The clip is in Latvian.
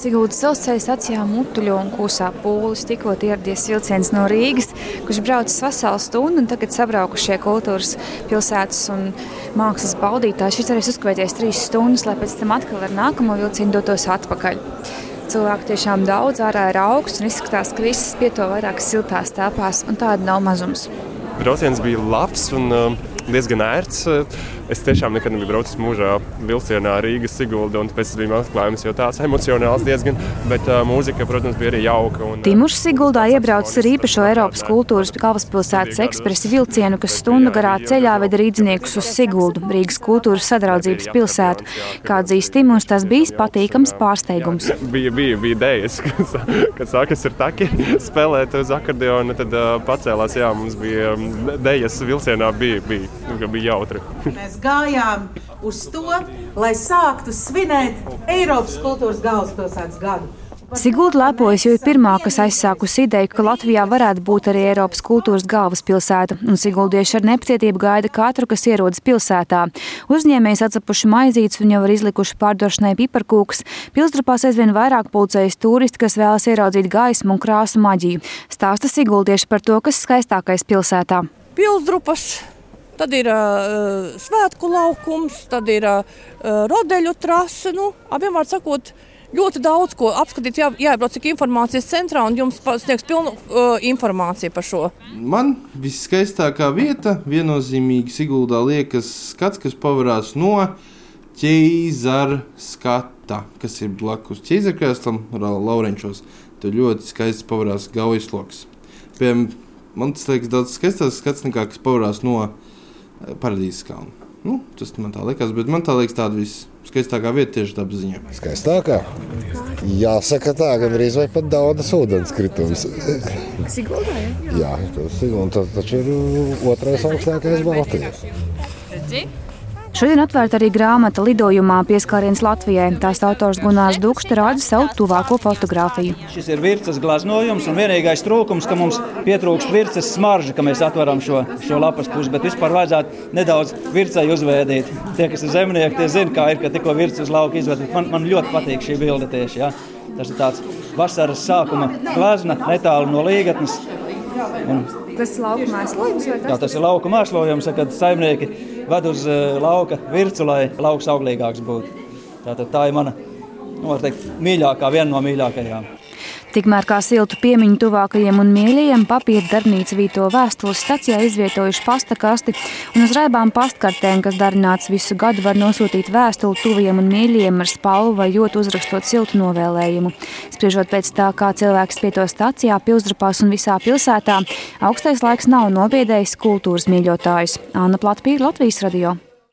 Siguldas dzelzceļa stacijā Mutuļo un Kūsā Pūlis tikko ieradies vilciens no Rīgas, kurš braucis veselu stundu, un tagad sabraukušie kultūras pilsētas un mākslas baudītāji. Šis arī uzkavēties 3 stundas, lai pēc tam atkal ar nākamo vilcienu dotos atpakaļ. Cilvēku tiešām daudz, ārā ir augsts un izskatās, ka visas pieto vairākas siltās telpās, un tāda nav mazums. Brauciens bija labs un diezgan ērts. Es tiešām nekad nebiju braucis mūžā vilcienā Rīgas Sigulda, un pēc tam bija atklājums jau tāds emocionāls diezgan, bet mūzika, protams, bija arī jauka. Timurs Siguldā iebraucis ar īpašo Eiropas kultūras galvaspilsētas ekspresa vilcienu, kas stundu garā ceļā veda rīdziniekus uz Siguldu, Rīgas kultūras sadraudzības pilsētu. Kā atzīst Timurs, tas bijis patīkams pārsteigums. Bija idejas, kad sākas ir taki spēlēt uz akordeona, tad pacēlās, mums bija dejas vilcienā, bija jautri. Mēs gājām uz to, lai sāktu svinēt Eiropas kultūras galvaspilsētas gadu. Sigulda lepojas, jo ir pirmā, kas aizsākusi ideju, ka Latvijā varētu būt arī Eiropas kultūras galvaspilsēta, un siguldieši ar nepacietību gaida katru, kas ierodas pilsētā. Uzņēmējs atcepuši maizītes un jau ir izlikuši pārdošanai piparkūkas. Pilsdrupās aizvien vairāk pulcējas turisti, kas vēlas ieraudzīt gaismu un krāsu maģiju. Stāsta siguldieši par to, kas skaistākais pilsētā. Pilsdrupas. Tad ir svētku laukums, tad ir rodeļu trase. Vienmēr sakot, ļoti daudz ko apskatīt, jāiebrauc cik informācijas centrā un jums sniegs pilnu informāciju par šo. Man viskaistākā vieta viennozīmīgi Siguldā liekas skats, kas pavarās no ķeizara skata, kas ir blakus ķeizarkrēslam Laurenčos. Tur ļoti skaists pavarās Gaujasloks. Piemēram, man tas liekas daudz skaistāks skats nekā, kas pavarās no Paradīzes kalna. Tas man tā liekas, bet man tā liekas tāda viskaistākā vieta tieši dabas ziņā. Skaistākā? Jāsaka tā, gandrīz vai pat Daudas ūdens kritums. Siguldā, Jā, Sigulda taču ir 2. augstākais Baltijas. Redzi? Šodien atvērta arī grāmata lidojumā Pieskāriens Latvijai. Tās autors Gunārs Dukšs rāda savu tuvāko fotogrāfiju. Šis ir virces glaznojums un vienīgais trūkums, ka mums pietrūkst virces smarža, ka mēs atveram šo lapas pusi, bet vispār vajadzētu nedaudz vircei uzvēdīt. Tie, kas ir zemnieki, tie zina, kā ir, ka tikko virces uz lauka izved. Man ļoti patīk šī bilde tieši. Ja? Tas ir tāds vasaras sākuma glazna, netālu no Līgatnes. Tas ir lauka mēslojums? Jā, tas ir lauka mēslojums, kad saimnieki ved uz lauka vircu, lai lauks auglīgāks būtu. Tā ir mana, var teikt, mīļākā, viena no mīļākajām. Tikmēr kā siltu piemiņu tuvākajiem un mīļajiem, papīra darbnīca Vīto vēstules stacijā izvietojuši pasta kasti, un uz raibām pastkartēm, kas darināts visu gadu, var nosūtīt vēstuli tuvajiem un mīļajiem ar spalvu vai jotu uzrakstot siltu novēlējumu. Spriežot pēc tā, kā cilvēks spieto stacijā, Pilsdrupās un visā pilsētā, augstais laiks nav nobiedējis kultūras mīļotājus. Anna Platpīra, Latvijas radio.